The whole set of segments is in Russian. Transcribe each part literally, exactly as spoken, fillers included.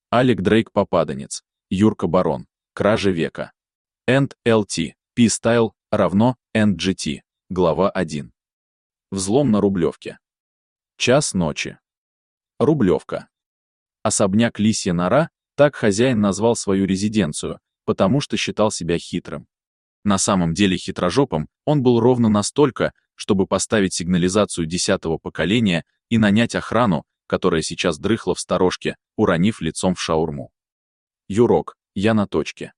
Алек Дрейк Попаданец, Юрка Барон, Кража века. энд эл ти, P-Style равно энд джи ти, глава один. Взлом на Рублевке. Час ночи. Рублевка. Особняк Лисья нора, так хозяин назвал свою резиденцию, потому что считал себя хитрым. На самом деле хитрожопом он был ровно настолько, чтобы поставить сигнализацию десятого поколения и нанять охрану, которая сейчас дрыхла в сторожке, уронив лицом в шаурму. «Юрок, я на точке».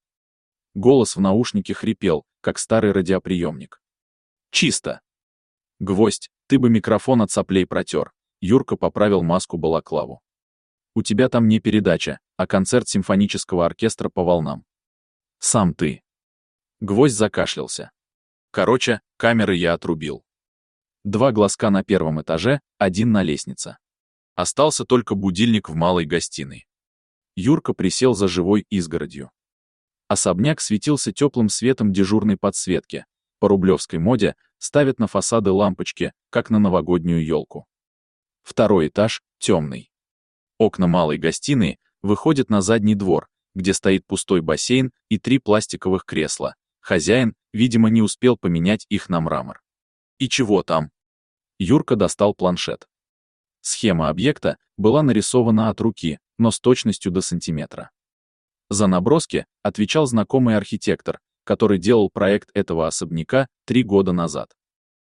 Голос в наушнике хрипел, как старый радиоприемник. «Чисто». «Гвоздь, ты бы микрофон от соплей протер». Юрка поправил маску-балаклаву. «У тебя там не передача, а концерт симфонического оркестра по волнам». «Сам ты». Гвоздь закашлялся. «Короче, камеры я отрубил. Два глазка на первом этаже, один на лестнице. Остался только будильник в малой гостиной». Юрка присел за живой изгородью. Особняк светился теплым светом дежурной подсветки. По рублевской моде ставят на фасады лампочки, как на новогоднюю елку. Второй этаж темный. Окна малой гостиной выходят на задний двор, где стоит пустой бассейн и три пластиковых кресла. Хозяин, видимо, не успел поменять их на мрамор. «И чего там?» Юрка достал планшет. Схема объекта была нарисована от руки, но с точностью до сантиметра. За наброски отвечал знакомый архитектор, который делал проект этого особняка три года назад.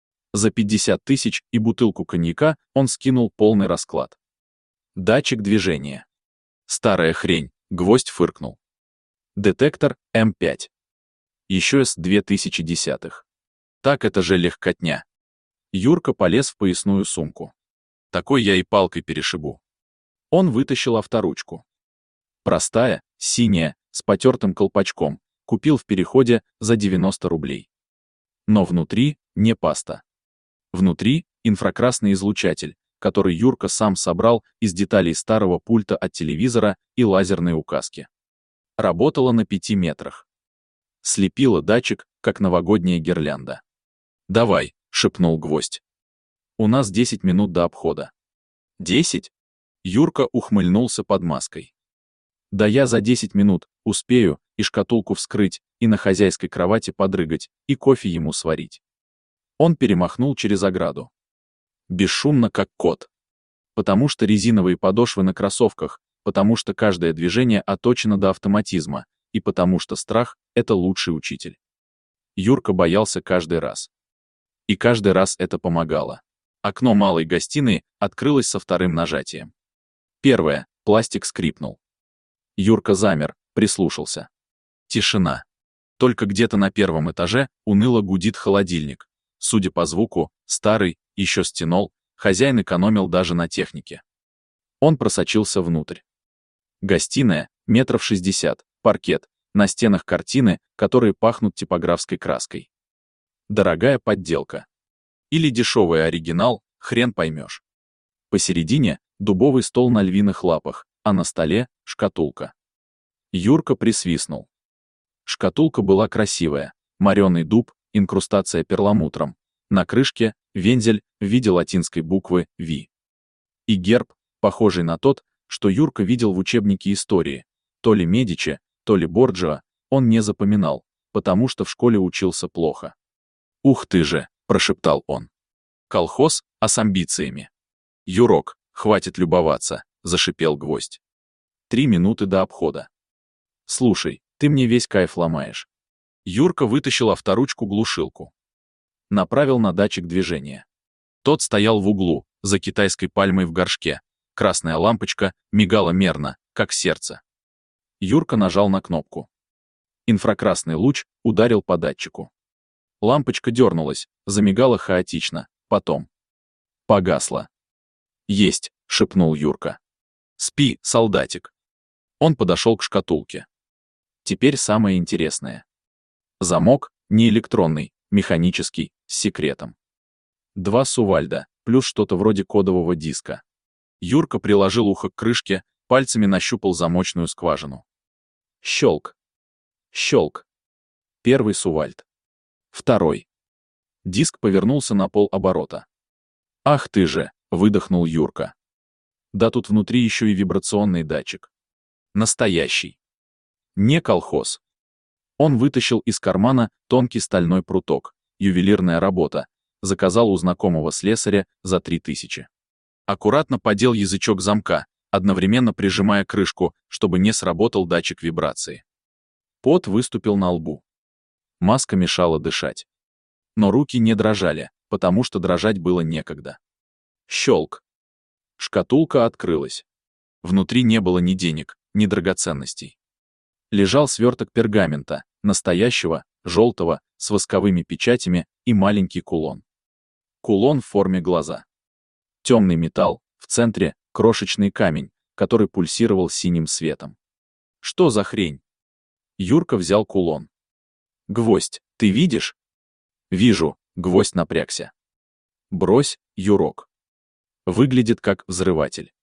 За пятьдесят тысяч и бутылку коньяка он скинул полный расклад. Датчик движения. Старая хрень, Гвоздь фыркнул. Детектор эм пять. Еще с две тысячи десятых. Так это же легкотня. Юрка полез в поясную сумку. Такой я и палкой перешибу. Он вытащил авторучку. Простая, синяя, с потертым колпачком, купил в переходе за девяносто рублей. Но внутри не паста. Внутри инфракрасный излучатель, который Юрка сам собрал из деталей старого пульта от телевизора и лазерной указки. Работала на пяти метрах. Слепила датчик, как новогодняя гирлянда. «Давай», — шепнул Гвоздь. «У нас десять минут до обхода». «Десять?» Юрка ухмыльнулся под маской. «Да я за десять минут успею и шкатулку вскрыть, и на хозяйской кровати подрыгать, и кофе ему сварить». Он перемахнул через ограду. Бесшумно, как кот. Потому что резиновые подошвы на кроссовках, потому что каждое движение отточено до автоматизма, и потому что страх — это лучший учитель. Юрка боялся каждый раз. И каждый раз это помогало. Окно малой гостиной открылось со вторым нажатием. Первое, пластик скрипнул. Юрка замер, прислушался. Тишина. Только где-то на первом этаже уныло гудит холодильник. Судя по звуку, старый, еще стенол, хозяин экономил даже на технике. Он просочился внутрь. Гостиная, метров шестьдесят, паркет, на стенах картины, которые пахнут типографской краской. Дорогая подделка. Или дешевый оригинал, хрен поймешь. Посередине дубовый стол на львиных лапах, а на столе шкатулка. Юрка присвистнул. Шкатулка была красивая, мореный дуб, инкрустация перламутром. На крышке вензель в виде латинской буквы «Ви». И герб, похожий на тот, что Юрка видел в учебнике истории. То ли Медичи, то ли Борджиа, он не запоминал, потому что в школе учился плохо. «Ух ты же!» — прошептал он. «Колхоз, а с амбициями». «Юрок, хватит любоваться», — зашипел Гвоздь. «Три минуты до обхода». «Слушай, ты мне весь кайф ломаешь». Юрка вытащил авторучку-глушилку. Направил на датчик движения. Тот стоял в углу, за китайской пальмой в горшке. Красная лампочка мигала мерно, как сердце. Юрка нажал на кнопку. Инфракрасный луч ударил по датчику. Лампочка дернулась, замигала хаотично, потом погасла. «Есть», — шепнул Юрка. «Спи, солдатик». Он подошел к шкатулке. Теперь самое интересное. Замок не электронный, механический, с секретом. Два сувальда, плюс что-то вроде кодового диска. Юрка приложил ухо к крышке, пальцами нащупал замочную скважину. Щелк. Щелк. Первый сувальд. Второй. Диск повернулся на полоборота. «Ах ты же!» — выдохнул Юрка. Да тут внутри еще и вибрационный датчик. Настоящий. Не колхоз. Он вытащил из кармана тонкий стальной пруток, ювелирная работа, заказал у знакомого слесаря за три тысячи. Аккуратно подел язычок замка, одновременно прижимая крышку, чтобы не сработал датчик вибрации. Пот выступил на лбу. Маска мешала дышать. Но руки не дрожали, потому что дрожать было некогда. Щелк. Шкатулка открылась. Внутри не было ни денег, ни драгоценностей. Лежал сверток пергамента, настоящего, желтого, с восковыми печатями и маленький кулон. Кулон в форме глаза. Темный металл, в центре крошечный камень, который пульсировал синим светом. Что за хрень? Юрка взял кулон. Гвоздь, ты видишь? Вижу, гвоздь напрягся. Брось, Юрок. Выглядит как взрыватель.